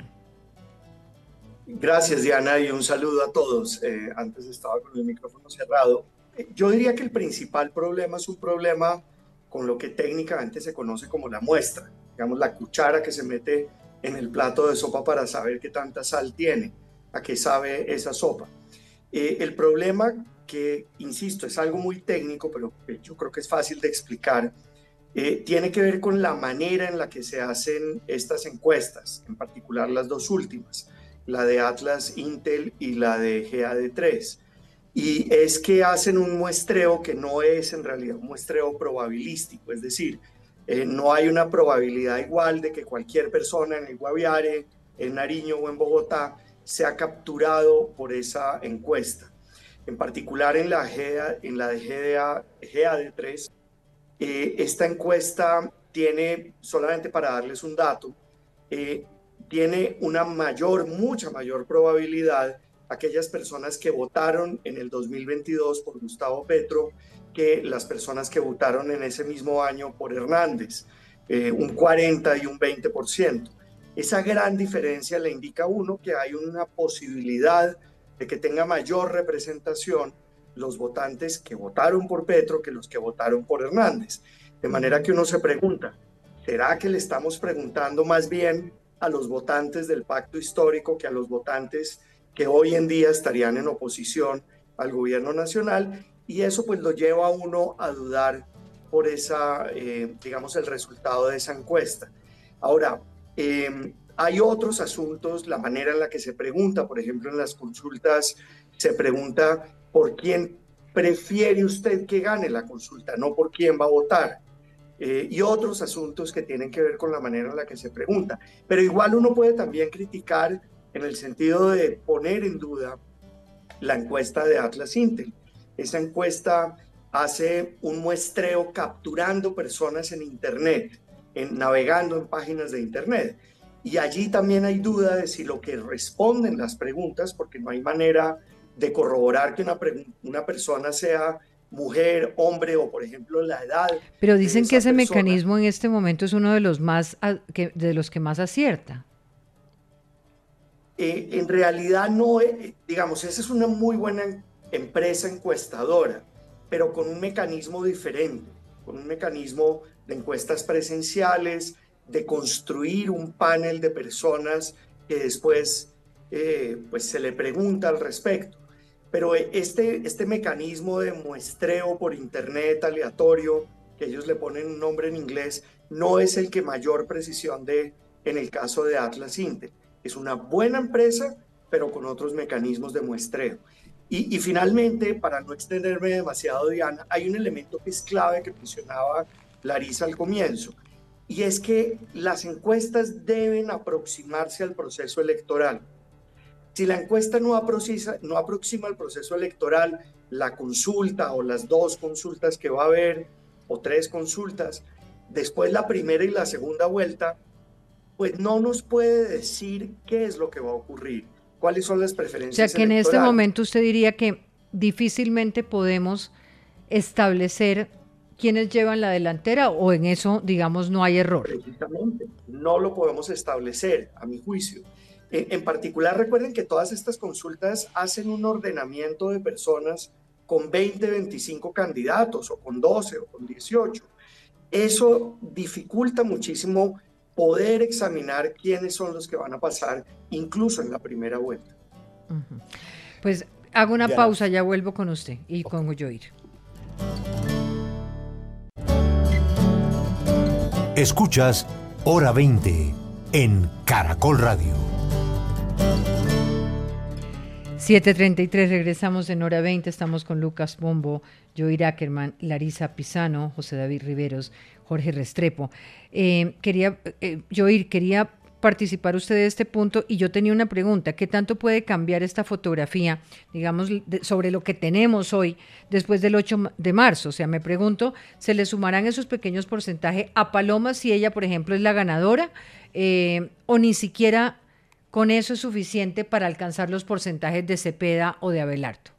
Gracias, Diana, y un saludo a todos. Eh, antes estaba con el micrófono cerrado. Yo diría que el principal problema es un problema con lo que técnicamente se conoce como la muestra, digamos la cuchara que se mete en el plato de sopa para saber qué tanta sal tiene, a qué sabe esa sopa. Eh, el problema, que insisto, es algo muy técnico, pero yo creo que es fácil de explicar, eh, tiene que ver con la manera en la que se hacen estas encuestas, en particular las dos últimas, la de Atlas Intel y la de G A D tres. Y es que hacen un muestreo que no es en realidad un muestreo probabilístico, es decir, eh, no hay una probabilidad igual de que cualquier persona en el Guaviare, en Nariño o en Bogotá sea capturado por esa encuesta. En particular en la, G A, en la de G A D tres, eh, esta encuesta tiene, solamente para darles un dato, eh, tiene una mayor, mucha mayor probabilidad aquellas personas que votaron en el dos mil veintidós por Gustavo Petro que las personas que votaron en ese mismo año por Hernández, eh, un cuarenta y un veinte por ciento. Esa gran diferencia le indica a uno que hay una posibilidad de que tenga mayor representación los votantes que votaron por Petro que los que votaron por Hernández. De manera que uno se pregunta, ¿será que le estamos preguntando más bien a los votantes del pacto histórico que a los votantes que hoy en día estarían en oposición al gobierno nacional? Y eso pues lo lleva a uno a dudar por esa, eh, digamos, el resultado de esa encuesta. Ahora, eh, hay otros asuntos, la manera en la que se pregunta, por ejemplo, en las consultas se pregunta por quién prefiere usted que gane la consulta, no por quién va a votar. eh, y otros asuntos que tienen que ver con la manera en la que se pregunta. Pero igual uno puede también criticar en el sentido de poner en duda la encuesta de Atlas Intel. Esa encuesta hace un muestreo capturando personas en Internet, en, navegando en páginas de Internet. Y allí también hay duda de si lo que responden las preguntas, porque no hay manera de corroborar que una, una persona sea mujer, hombre o, por ejemplo, la edad. Pero dicen de que esa ese persona. mecanismo en este momento es uno de los más que, de los que más acierta. Eh, en realidad no, eh, digamos, esa es una muy buena empresa encuestadora, pero con un mecanismo diferente, con un mecanismo de encuestas presenciales, de construir un panel de personas que después eh, pues se le pregunta al respecto. Pero este, este mecanismo de muestreo por internet aleatorio, que ellos le ponen un nombre en inglés, no es el que mayor precisión dé en el caso de Atlas Intel. Es una buena empresa, pero con otros mecanismos de muestreo. Y, y finalmente, para no extenderme demasiado, Diana, hay un elemento que es clave que mencionaba Larisa al comienzo, y es que las encuestas deben aproximarse al proceso electoral. Si la encuesta no aproxima, no aproxima al proceso electoral, la consulta o las dos consultas que va a haber, o tres consultas, después la primera y la segunda vuelta, pues no nos puede decir qué es lo que va a ocurrir, cuáles son las preferencias electorales. O sea, que en este momento usted diría que difícilmente podemos establecer quiénes llevan la delantera, o en eso, digamos, no hay error. Precisamente, no lo podemos establecer, a mi juicio. En, en particular, recuerden que todas estas consultas hacen un ordenamiento de personas con veinte, veinticinco candidatos, o con doce, o con dieciocho. Eso dificulta muchísimo poder examinar quiénes son los que van a pasar, incluso en la primera vuelta. Uh-huh. Pues hago una Diana. pausa, ya vuelvo con usted y okay. con Joir. Escuchas Hora veinte en Caracol Radio. siete treinta y tres, regresamos en Hora veinte, estamos con Lucas Bombo, Joir Ackerman, Larisa Pisano, José David Riveros, Jorge Restrepo. Eh, quería, eh, Joir, quería participar usted de este punto, y yo tenía una pregunta: ¿qué tanto puede cambiar esta fotografía, digamos, de, sobre lo que tenemos hoy después del ocho de marzo? O sea, me pregunto, ¿se le sumarán esos pequeños porcentajes a Paloma si ella, por ejemplo, es la ganadora? Eh, ¿O ni siquiera con eso es suficiente para alcanzar los porcentajes de Cepeda o de Abelardo?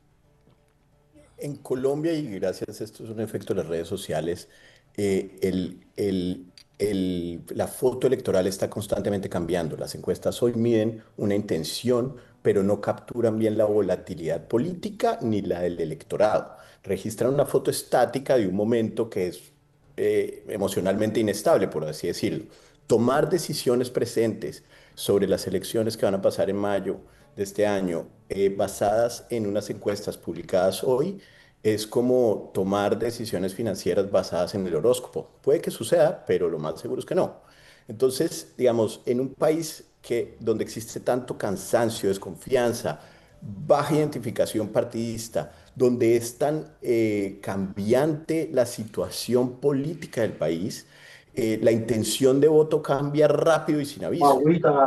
En Colombia, y gracias a esto es un efecto de las redes sociales, eh, el, el, el, la foto electoral está constantemente cambiando. Las encuestas hoy miden una intención, pero no capturan bien la volatilidad política ni la del electorado. Registran una foto estática de un momento que es eh, emocionalmente inestable, por así decirlo. Tomar decisiones presentes sobre las elecciones que van a pasar en mayo de este año, eh, basadas en unas encuestas publicadas hoy, es como tomar decisiones financieras basadas en el horóscopo. Puede que suceda, pero lo más seguro es que no. Entonces, digamos, en un país que, donde existe tanto cansancio, desconfianza, baja identificación partidista, donde es tan eh, cambiante la situación política del país, eh, la intención de voto cambia rápido y sin aviso.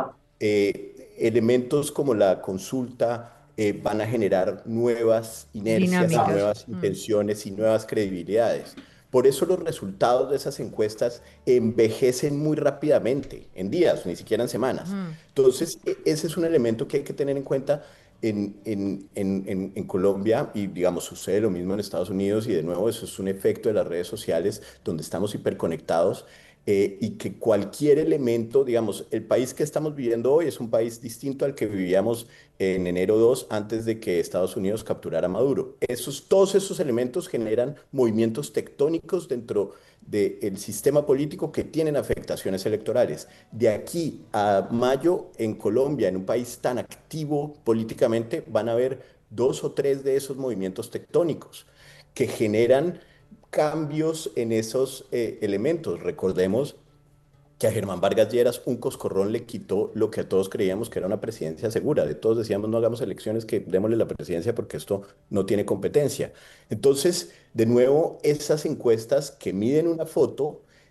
Eh, elementos como la consulta eh, van a generar nuevas inercias, Dinámicas. nuevas Mm. intenciones y nuevas credibilidades. Por eso los resultados de esas encuestas envejecen muy rápidamente, en días, ni siquiera en semanas. Mm. Entonces, e- ese es un elemento que hay que tener en cuenta en, en, en, en, en Colombia, y digamos, sucede lo mismo en Estados Unidos, y de nuevo eso es un efecto de las redes sociales, donde estamos hiperconectados, eh, y que cualquier elemento, digamos, el país que estamos viviendo hoy es un país distinto al que vivíamos en enero dos, antes de que Estados Unidos capturara a Maduro. Esos, todos esos elementos generan movimientos tectónicos dentro del sistema político que tienen afectaciones electorales. De aquí a mayo, en Colombia, en un país tan activo políticamente, van a haber dos o tres de esos movimientos tectónicos que generan cambios en esos eh, elementos. Recordemos que a Germán Vargas Lleras un coscorrón le quitó lo que a todos creíamos que era una presidencia segura. De todos decíamos, no hagamos elecciones, que démosle la presidencia porque esto no tiene competencia. Entonces, de nuevo, esas encuestas que miden una foto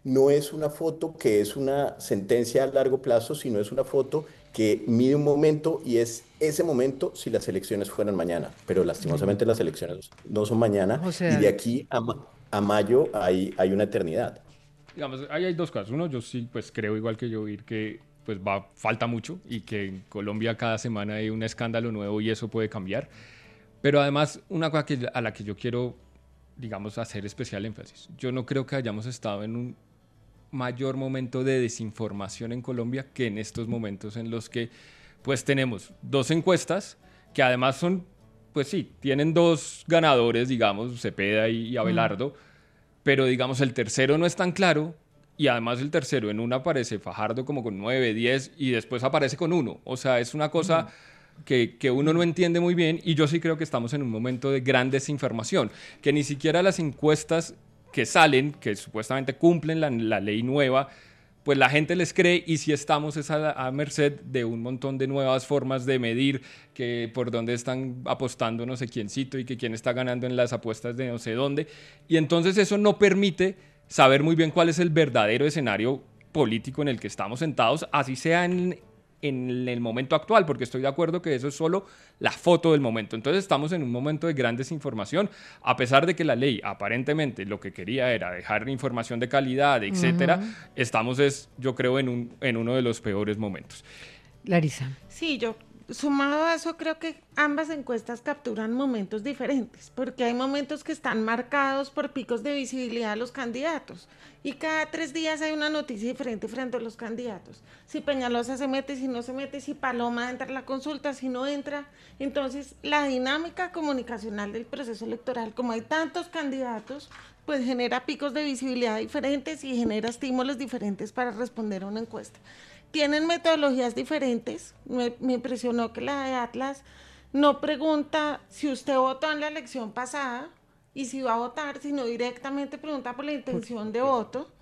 no es una foto que es una sentencia a largo plazo, sino es una foto que mide un momento y es ese momento si las elecciones fueran mañana. Pero lastimosamente las elecciones no son mañana O sea, y de aquí a, ma- a mayo hay, hay una eternidad. Digamos, ahí hay dos casos. Uno, yo sí, pues creo igual que yo, ir que pues va, falta mucho y que en Colombia cada semana hay un escándalo nuevo y eso puede cambiar. Pero además, una cosa que, a la que yo quiero, digamos, hacer especial énfasis. Yo no creo que hayamos estado en un mayor momento de desinformación en Colombia que en estos momentos en los que pues tenemos dos encuestas que además son, pues sí, tienen dos ganadores, digamos, Cepeda y, y Abelardo, mm. pero digamos el tercero no es tan claro y además el tercero en una aparece Fajardo como con nueve, diez y después aparece con uno. O sea, es una cosa... Mm. Que, que uno no entiende muy bien y yo sí creo que estamos en un momento de gran desinformación, que ni siquiera las encuestas que salen, que supuestamente cumplen la, la ley nueva, pues la gente les cree y si estamos es a, a merced de un montón de nuevas formas de medir que por dónde están apostando no sé quiéncito y que quién está ganando en las apuestas de no sé dónde. Y entonces eso no permite saber muy bien cuál es el verdadero escenario político en el que estamos sentados, así sea en... en el momento actual, porque estoy de acuerdo que eso es solo la foto del momento. Entonces estamos en un momento de gran desinformación, a pesar de que la ley aparentemente lo que quería era dejar información de calidad, etcétera, uh-huh. estamos, es, yo creo, en, un, en uno de los peores momentos. Larisa. Sí, yo sumado a eso creo que ambas encuestas capturan momentos diferentes, porque hay momentos que están marcados por picos de visibilidad de los candidatos y cada tres días hay una noticia diferente frente a los candidatos. Si Peñalosa se mete, si no se mete, si Paloma entra a la consulta, si no entra. Entonces la dinámica comunicacional del proceso electoral, como hay tantos candidatos, pues genera picos de visibilidad diferentes y genera estímulos diferentes para responder a una encuesta. Tienen metodologías diferentes. Me, me impresionó que la de Atlas no pregunta si usted votó en la elección pasada y si va a votar, sino directamente pregunta por la intención de voto.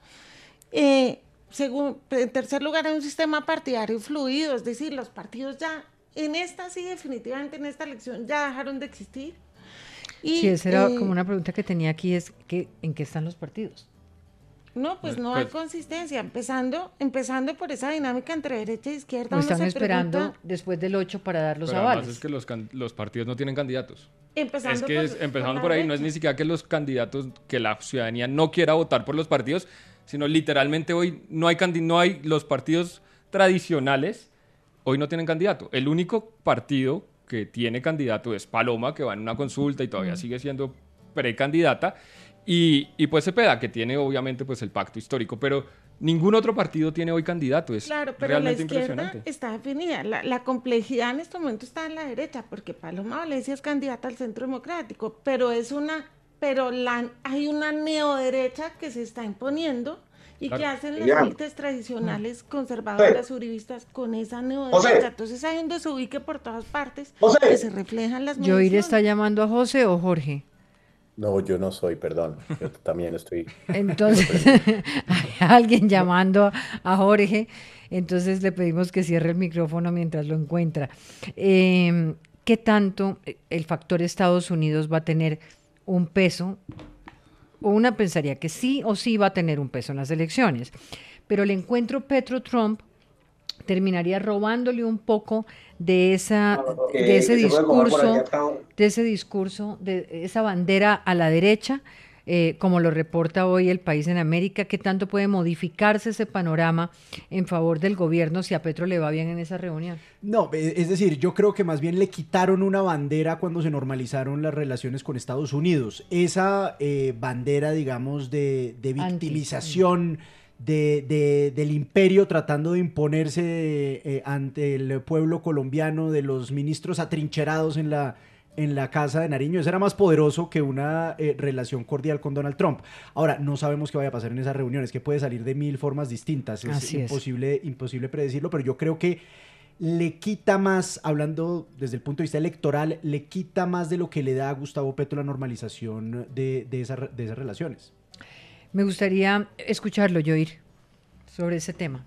Eh, según, en tercer lugar, hay un sistema partidario fluido, es decir, los partidos ya, en esta sí, definitivamente en esta elección ya dejaron de existir. Y, sí, esa era eh, como una pregunta que tenía aquí, es que, ¿en qué están los partidos? No, pues no hay consistencia, empezando empezando por esa dinámica entre derecha e izquierda. No están esperando pregunta, después del ocho para dar los pero avales. Además es que los, los partidos no tienen candidatos. Empezando es que por, es, empezando por, por ahí, derecha. no es ni siquiera que los candidatos, que la ciudadanía no quiera votar por los partidos, sino literalmente hoy no hay, no hay los partidos tradicionales, hoy no tienen candidato. El único partido que tiene candidato es Paloma, que va en una consulta y todavía mm. sigue siendo precandidata. Y, y pues Cepeda, que tiene obviamente pues el pacto histórico, pero ningún otro partido tiene hoy candidato, es claro, pero realmente la izquierda impresionante. Está definida, la, la complejidad en este momento está en la derecha, porque Paloma Valencia es candidata al Centro Democrático, pero es una, pero la, hay una neoderecha que se está imponiendo y claro. que hacen las élites tradicionales conservadoras, sí. uribistas, con esa neoderecha. José. Entonces hay un desubique por todas partes José. que se reflejan las mediciones. ¿Yoir está llamando a José o Jorge? No, yo no soy, perdón, yo también estoy... Entonces, hay alguien llamando a Jorge, entonces le pedimos que cierre el micrófono mientras lo encuentra. Eh, ¿Qué tanto el factor Estados Unidos va a tener un peso? Una pensaría que sí o sí va a tener un peso en las elecciones, pero el encuentro Petro-Trump terminaría robándole un poco de esa eh, de ese discurso de ese discurso de esa bandera a la derecha, eh, como lo reporta hoy El País en América. ¿Qué tanto puede modificarse ese panorama en favor del gobierno si a Petro le va bien en esa reunión? No, es decir, yo creo que más bien le quitaron una bandera cuando se normalizaron las relaciones con Estados Unidos. Esa eh, bandera, digamos, de, de victimización Anti. De, de, del imperio tratando de imponerse eh, ante el pueblo colombiano, de los ministros atrincherados en la, en la Casa de Nariño. Eso era más poderoso que una eh, relación cordial con Donald Trump. Ahora, no sabemos qué vaya a pasar en esas reuniones, que puede salir de mil formas distintas. Es Así imposible, es. imposible predecirlo, pero yo creo que le quita más, hablando desde el punto de vista electoral, le quita más de lo que le da a Gustavo Petro la normalización de, de, esa, de esas relaciones. Me gustaría escucharlo, Yoir, sobre ese tema.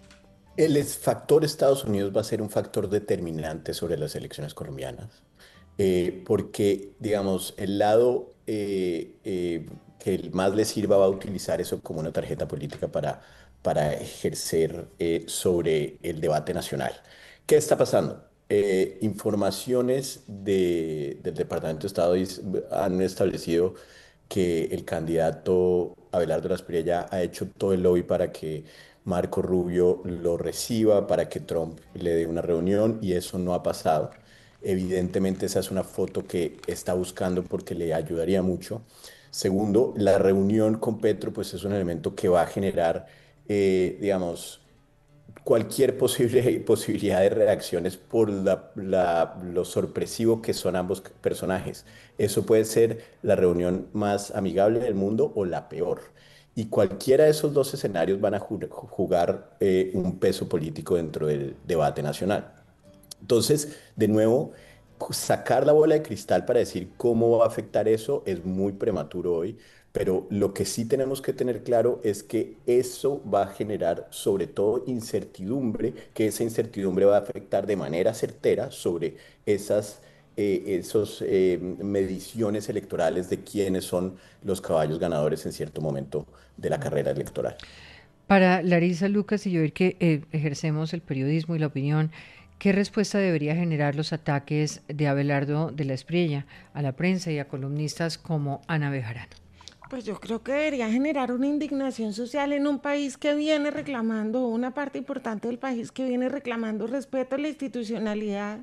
El factor Estados Unidos va a ser un factor determinante sobre las elecciones colombianas, eh, porque, digamos, el lado eh, eh, que más le sirva va a utilizar eso como una tarjeta política para, para ejercer eh, sobre el debate nacional. ¿Qué está pasando? Eh, informaciones de, del Departamento de Estado han establecido que el candidato Abelardo Lasprilla ha hecho todo el lobby para que Marco Rubio lo reciba, para que Trump le dé una reunión, y eso no ha pasado. Evidentemente esa es una foto que está buscando porque le ayudaría mucho. Segundo, la reunión con Petro pues es un elemento que va a generar, eh, digamos, cualquier posible, posibilidad de reacciones por la, la, lo sorpresivo que son ambos personajes. Eso puede ser la reunión más amigable del mundo o la peor. Y cualquiera de esos dos escenarios van a jugar eh, un peso político dentro del debate nacional. Entonces, de nuevo, sacar la bola de cristal para decir cómo va a afectar eso es muy prematuro hoy, pero lo que sí tenemos que tener claro es que eso va a generar sobre todo incertidumbre, que esa incertidumbre va a afectar de manera certera sobre esas eh, esos, eh, mediciones electorales de quiénes son los caballos ganadores en cierto momento de la carrera electoral. Para Larisa, Lucas y yo, que eh, ejercemos el periodismo y la opinión, ¿qué respuesta debería generar los ataques de Abelardo de Lasprilla a la prensa y a columnistas como Ana Bejarano? Pues yo creo que debería generar una indignación social en un país que viene reclamando, una parte importante del país que viene reclamando respeto a la institucionalidad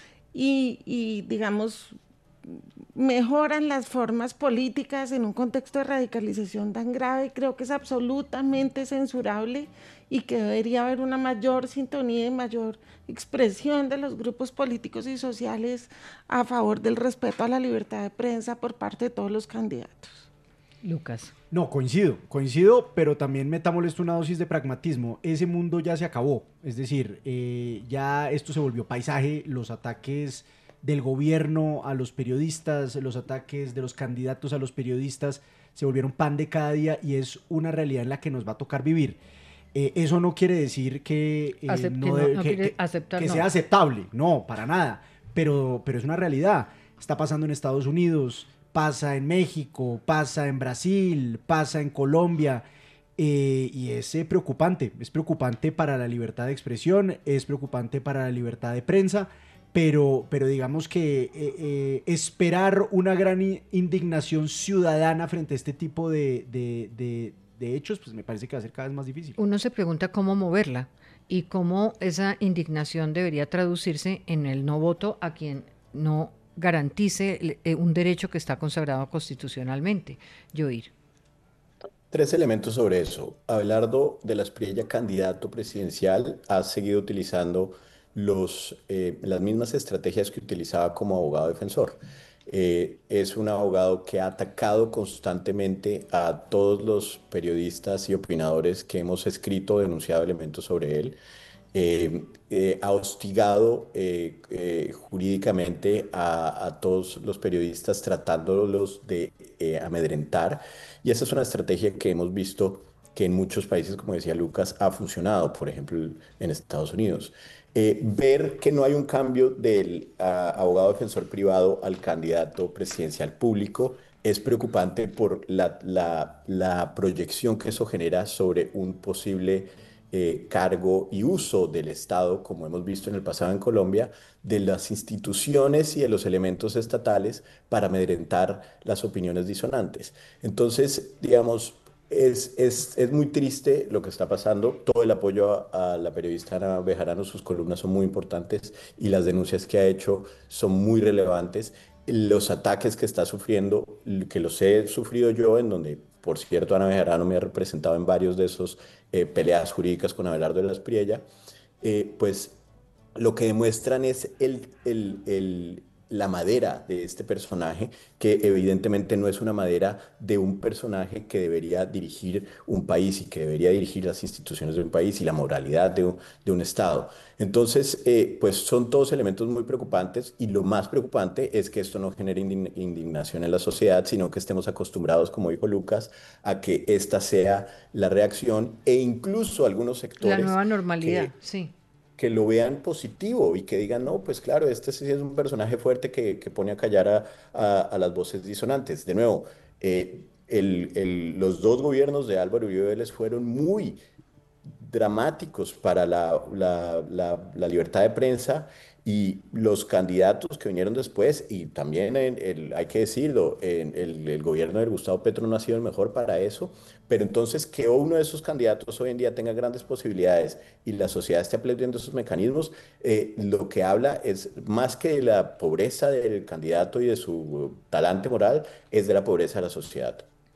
y, y digamos, mejoran las formas políticas en un contexto de radicalización tan grave. Creo que es absolutamente censurable y que debería haber una mayor sintonía y mayor expresión de los grupos políticos y sociales a favor del respeto a la libertad de prensa por parte de todos los candidatos. Lucas. No, coincido, coincido, pero también metámosle una dosis de pragmatismo. Ese mundo ya se acabó, es decir, eh, ya esto se volvió paisaje, los ataques del gobierno a los periodistas, los ataques de los candidatos a los periodistas se volvieron pan de cada día y es una realidad en la que nos va a tocar vivir. Eh, eso no quiere decir que, eh, Acept no no, debe, no que, quiere que, aceptar, que no. sea aceptable, no, para nada, pero, pero es una realidad. Está pasando en Estados Unidos, pasa en México, pasa en Brasil, pasa en Colombia. Eh, y es eh, preocupante, es preocupante para la libertad de expresión, es preocupante para la libertad de prensa, pero, pero digamos que eh, eh, esperar una gran indignación ciudadana frente a este tipo de, de, de, de hechos, pues me parece que va a ser cada vez más difícil. Uno se pregunta cómo moverla y cómo esa indignación debería traducirse en el no voto a quien no garantice un derecho que está consagrado constitucionalmente. Yoir. Tres elementos sobre eso. Abelardo de Lasprilla, candidato presidencial, ha seguido utilizando los, eh, las mismas estrategias que utilizaba como abogado defensor. Eh, es un abogado que ha atacado constantemente a todos los periodistas y opinadores que hemos escrito o denunciado elementos sobre él. Eh, eh, ha hostigado eh, eh, jurídicamente a, a todos los periodistas tratándolos de eh, amedrentar, y esa es una estrategia que hemos visto que en muchos países, como decía Lucas, ha funcionado, por ejemplo en Estados Unidos. Eh, ver que no hay un cambio del a, abogado defensor privado al candidato presidencial público es preocupante por la, la, la proyección que eso genera sobre un posible Eh, cargo y uso del Estado, como hemos visto en el pasado en Colombia, de las instituciones y de los elementos estatales para amedrentar las opiniones disonantes. Entonces, digamos, es, es, es muy triste lo que está pasando. Todo el apoyo a, a la periodista Ana Bejarano, sus columnas son muy importantes y las denuncias que ha hecho son muy relevantes. Los ataques que está sufriendo, que los he sufrido yo, en donde, por cierto, Ana Bejarano me ha representado en varios de esos eh, peleas jurídicas con Abelardo de Lasprilla, eh, pues lo que demuestran es el, el, el, la madera de este personaje, que evidentemente no es una madera de un personaje que debería dirigir un país y que debería dirigir las instituciones de un país y la moralidad de un, de un Estado. Entonces, eh, pues son todos elementos muy preocupantes, y lo más preocupante es que esto no genere indignación en la sociedad, sino que estemos acostumbrados, como dijo Lucas, a que esta sea la reacción, e incluso algunos sectores... La nueva normalidad, que, sí. que lo vean positivo y que digan, no, pues claro, este sí es un personaje fuerte que, que pone a callar a, a, a las voces disonantes. De nuevo, eh, el, el, los dos gobiernos de Álvaro Uribe Vélez fueron muy dramáticos para la, la, la, la libertad de prensa, y los candidatos que vinieron después, y también el, el, hay que decirlo, el, el, el gobierno de Gustavo Petro no ha sido el mejor para eso, pero entonces que uno de esos candidatos hoy en día tenga grandes posibilidades y la sociedad esté aplaudiendo esos mecanismos, eh, lo que habla es más que de la pobreza del candidato y de su talante moral, es de la pobreza de la sociedad.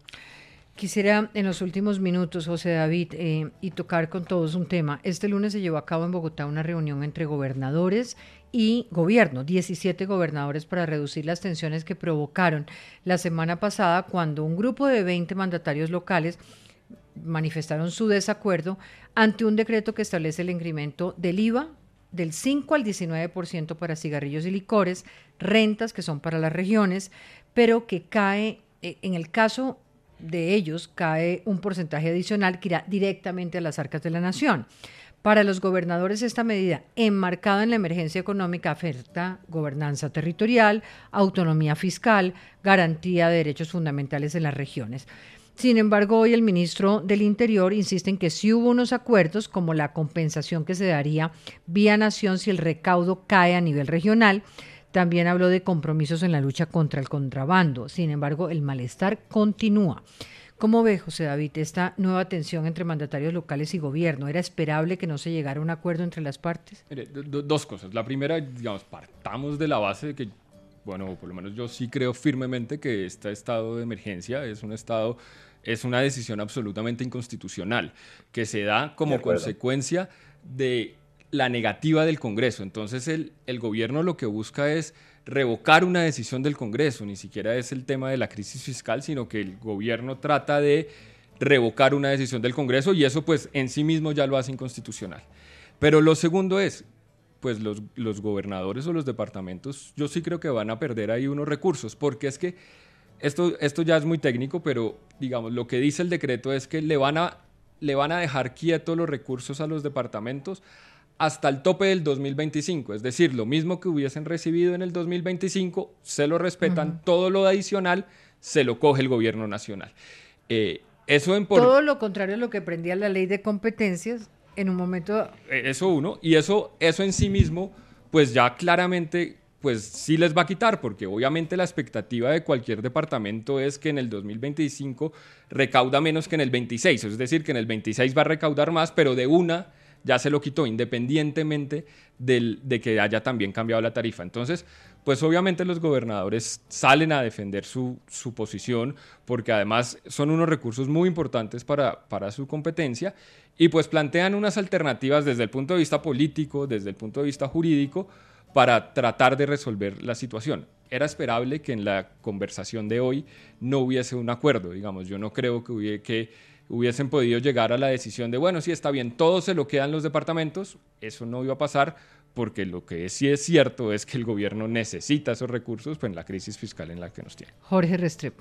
Quisiera en los últimos minutos, José David, eh, y tocar con todos un tema. Este lunes se llevó a cabo en Bogotá una reunión entre gobernadores y gobierno, diecisiete gobernadores, para reducir las tensiones que provocaron la semana pasada cuando un grupo de veinte mandatarios locales manifestaron su desacuerdo ante un decreto que establece el incremento del I V A del cinco al diecinueve por ciento para cigarrillos y licores, rentas que son para las regiones, pero que cae, eh, en el caso de ellos, cae un porcentaje adicional que irá directamente a las arcas de la nación. Para los gobernadores, esta medida, enmarcada en la emergencia económica, afecta gobernanza territorial, autonomía fiscal, garantía de derechos fundamentales en las regiones. Sin embargo, hoy el ministro del Interior insiste en que sí hubo unos acuerdos, como la compensación que se daría vía nación si el recaudo cae a nivel regional. También habló de compromisos en la lucha contra el contrabando. Sin embargo, el malestar continúa. ¿Cómo ve, José David, esta nueva tensión entre mandatarios locales y gobierno? ¿Era esperable que no se llegara a un acuerdo entre las partes? Mire, do, dos cosas. La primera, digamos, partamos de la base de que, bueno, por lo menos yo sí creo firmemente que este estado de emergencia es un estado, es una decisión absolutamente inconstitucional, que se da como consecuencia de la negativa del Congreso. Entonces el, el gobierno lo que busca es revocar una decisión del Congreso, ni siquiera es el tema de la crisis fiscal, sino que el gobierno trata de revocar una decisión del Congreso, y eso pues en sí mismo ya lo hace inconstitucional. Pero lo segundo es, pues los, los gobernadores o los departamentos, yo sí creo que van a perder ahí unos recursos, porque es que esto, esto ya es muy técnico, pero digamos, lo que dice el decreto es que le van a, le van a dejar quietos los recursos a los departamentos hasta el tope del dos mil veinticinco, es decir, lo mismo que hubiesen recibido en el dos mil veinticinco, se lo respetan, uh-huh. Todo lo adicional se lo coge el gobierno nacional. Eh, eso en por... Todo lo contrario a lo que prendía la ley de competencias en un momento... Eso uno, y eso, eso en sí mismo, pues ya claramente, pues sí les va a quitar, porque obviamente la expectativa de cualquier departamento es que en el dos mil veinticinco recauda menos que en el veintiséis, es decir, que en el veintiséis va a recaudar más, pero de una ya se lo quitó, independientemente del, de que haya también cambiado la tarifa. Entonces, pues obviamente los gobernadores salen a defender su, su posición, porque además son unos recursos muy importantes para, para su competencia, y pues plantean unas alternativas desde el punto de vista político, desde el punto de vista jurídico, para tratar de resolver la situación. Era esperable que en la conversación de hoy no hubiese un acuerdo, digamos, yo no creo que hubiese que hubiesen podido llegar a la decisión de, bueno, sí, está bien, todo se lo quedan los departamentos. Eso no iba a pasar, porque lo que sí es cierto es que el gobierno necesita esos recursos pues, en la crisis fiscal en la que nos tiene. Jorge Restrepo.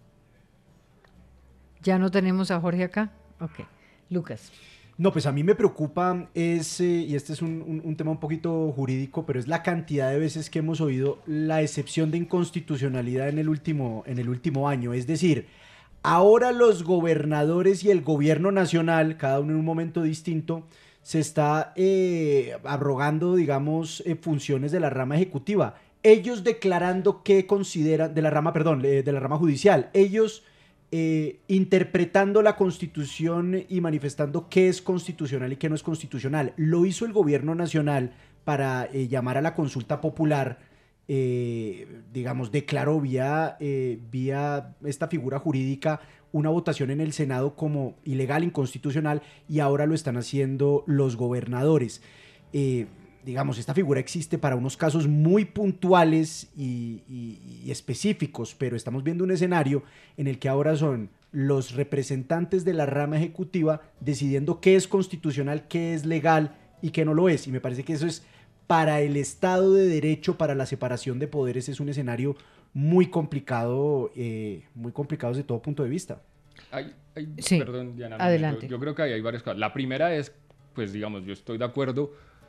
¿Ya no tenemos a Jorge acá? Ok. Lucas. No, pues a mí me preocupa, es, eh, y este es un, un, un tema un poquito jurídico, pero es la cantidad de veces que hemos oído la excepción de inconstitucionalidad en el último, en el último año. Es decir, ahora los gobernadores y el gobierno nacional, cada uno en un momento distinto, se está eh, abrogando, digamos, eh, funciones de la rama ejecutiva. Ellos declarando qué consideran, de la rama, perdón, eh, de la rama judicial, ellos eh, interpretando la Constitución y manifestando qué es constitucional y qué no es constitucional. Lo hizo el gobierno nacional para eh, llamar a la consulta popular. Eh, digamos, declaró vía, eh, vía esta figura jurídica una votación en el Senado como ilegal, inconstitucional, y ahora lo están haciendo los gobernadores. Eh, digamos, esta figura existe para unos casos muy puntuales y, y, y específicos, pero estamos viendo un escenario en el que ahora son los representantes de la rama ejecutiva decidiendo qué es constitucional, qué es legal y qué no lo es, y me parece que eso es, para el Estado de Derecho, para la separación de poderes, es un escenario muy complicado, eh, muy complicado desde todo punto de vista. Hay, hay, sí, perdón, Diana, adelante. Yo, yo creo que hay, hay varias cosas. La primera es, pues digamos, yo estoy de acuerdo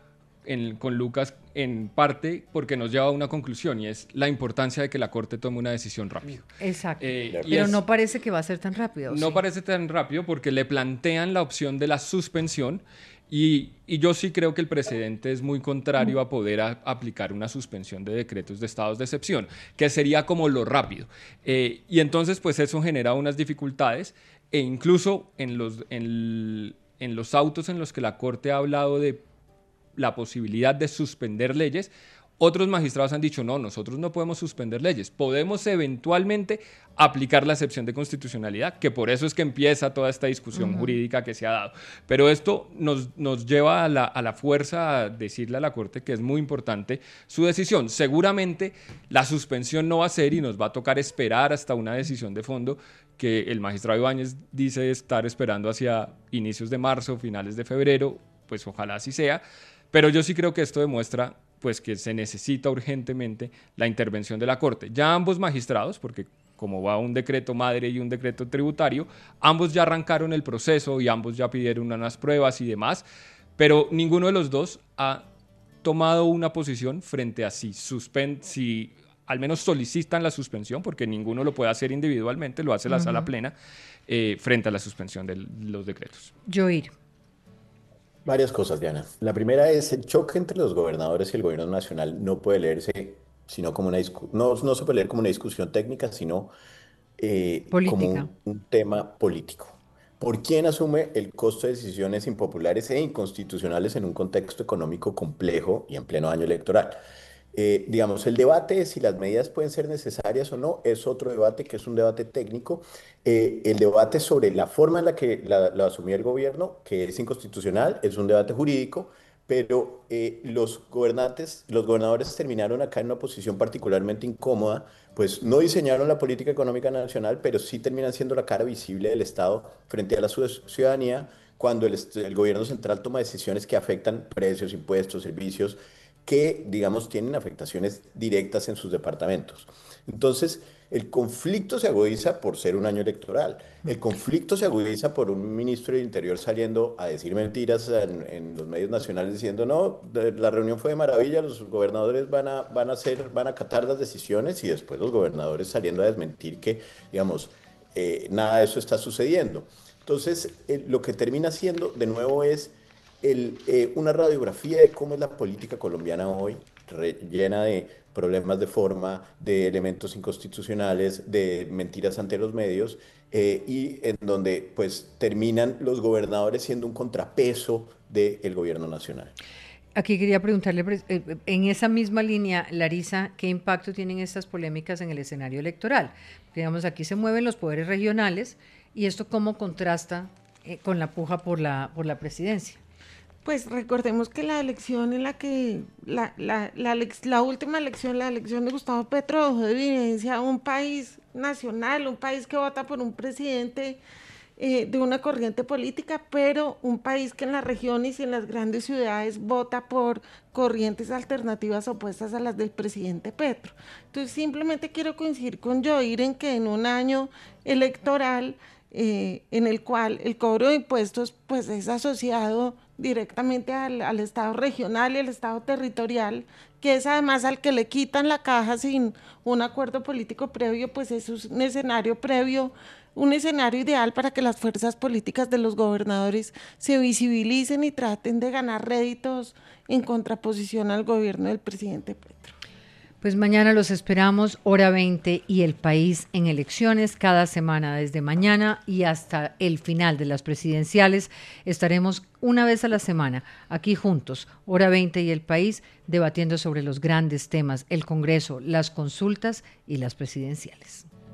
en, con Lucas en parte porque nos lleva a una conclusión y es la importancia de que la Corte tome una decisión rápido. Exacto. Eh, Pero es, no parece que va a ser tan rápido. No ¿sí? parece tan rápido porque le plantean la opción de la suspensión y, y yo sí creo que el precedente es muy contrario a poder a, aplicar una suspensión de decretos de estados de excepción, que sería como lo rápido. Eh, y entonces pues eso genera unas dificultades e incluso en los, en, en los autos en los que la Corte ha hablado de la posibilidad de suspender leyes, otros magistrados han dicho, no, nosotros no podemos suspender leyes, podemos eventualmente aplicar la excepción de constitucionalidad, que por eso es que empieza toda esta discusión uh-huh. jurídica que se ha dado. Pero esto nos, nos lleva a la, a la fuerza a decirle a la Corte que es muy importante su decisión. Seguramente la suspensión no va a ser y nos va a tocar esperar hasta una decisión de fondo que el magistrado Ibáñez dice estar esperando hacia inicios de marzo, finales de febrero, pues ojalá así sea. Pero yo sí creo que esto demuestra pues, que se necesita urgentemente la intervención de la Corte. Ya ambos magistrados, porque como va un decreto madre y un decreto tributario, ambos ya arrancaron el proceso y ambos ya pidieron unas pruebas y demás, pero ninguno de los dos ha tomado una posición frente a si suspend, si al menos solicitan la suspensión, porque ninguno lo puede hacer individualmente, lo hace la uh-huh. sala plena, eh, frente a la suspensión de los decretos. Joir. Varias cosas, Diana. La primera es el choque entre los gobernadores y el gobierno nacional no puede leerse sino como una discu- no, no se puede leer como una discusión técnica, sino eh, como un, un tema político. ¿Por quién asume el costo de decisiones impopulares e inconstitucionales en un contexto económico complejo y en pleno año electoral? Eh, digamos, el debate de si las medidas pueden ser necesarias o no es otro debate que es un debate técnico. Eh, el debate sobre la forma en la que la, la asumió el gobierno, que es inconstitucional, es un debate jurídico, pero eh, los gobernantes, los gobernadores terminaron acá en una posición particularmente incómoda, pues no diseñaron la política económica nacional, pero sí terminan siendo la cara visible del Estado frente a la ciudadanía cuando el, el gobierno central toma decisiones que afectan precios, impuestos, servicios, que, digamos, tienen afectaciones directas en sus departamentos. Entonces, el conflicto se agudiza por ser un año electoral. El conflicto se agudiza por un ministro del Interior saliendo a decir mentiras en, en los medios nacionales diciendo, no, la reunión fue de maravilla, los gobernadores van a, van a hacer, van a acatar las decisiones, y después los gobernadores saliendo a desmentir que, digamos, eh, nada de eso está sucediendo. Entonces, eh, lo que termina siendo, de nuevo, es El, eh, una radiografía de cómo es la política colombiana hoy, re, llena de problemas de forma, de elementos inconstitucionales, de mentiras ante los medios, eh, y en donde pues terminan los gobernadores siendo un contrapeso del gobierno nacional. Aquí quería preguntarle, en esa misma línea, Larisa, ¿qué impacto tienen estas polémicas en el escenario electoral? Digamos, aquí se mueven los poderes regionales, y esto cómo contrasta eh, con la puja por la, por la presidencia. Pues recordemos que la elección en la que, la, la, la, la última elección, la elección de Gustavo Petro, dejó de evidencia un país nacional, un país que vota por un presidente eh, de una corriente política, pero un país que en las regiones y en las grandes ciudades vota por corrientes alternativas opuestas a las del presidente Petro. Entonces simplemente quiero coincidir con Joir en que en un año electoral eh, en el cual el cobro de impuestos pues es asociado directamente al, al Estado regional y al Estado territorial, que es además al que le quitan la caja sin un acuerdo político previo, pues es un escenario previo, un escenario ideal para que las fuerzas políticas de los gobernadores se visibilicen y traten de ganar réditos en contraposición al gobierno del presidente Petro. Pues mañana los esperamos, hora veinte y El País en elecciones. Cada semana, desde mañana y hasta el final de las presidenciales, estaremos una vez a la semana aquí juntos, hora veinte y El País, debatiendo sobre los grandes temas, el Congreso, las consultas y las presidenciales.